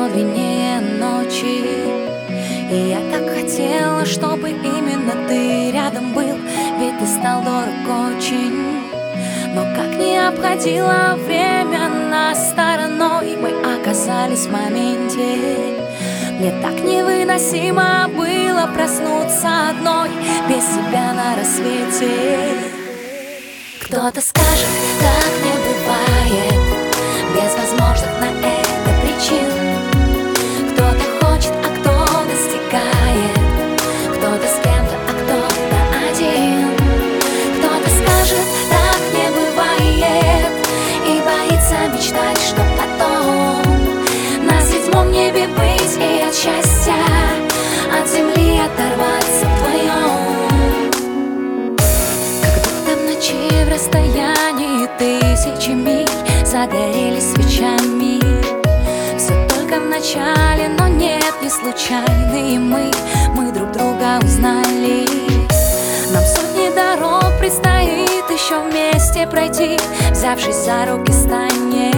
длиннее ночи. И я так хотела, чтобы именно ты рядом был, ведь ты стал дорог очень. Но как не обходило время нас стороной, мы оказались в моменте. Мне так невыносимо было проснуться одной, без тебя на рассвете. Кто-то скажет, так не бывает, без возможных на это причин. Кто-то хочет, а кто достигает, кто-то с кем-то, а кто-то один. Кто-то скажет, так не бывает, и боится мечтать, что потом на седьмом небе быть и от счастья от земли оторваться вдвоем. Как будто в ночи в расстоянии тысячи миль загорелись свечами. Все только в начале, но нет, не случайные мы друг друга узнали. Нам сотни дорог предстоит еще вместе пройти, взявшись за руки станем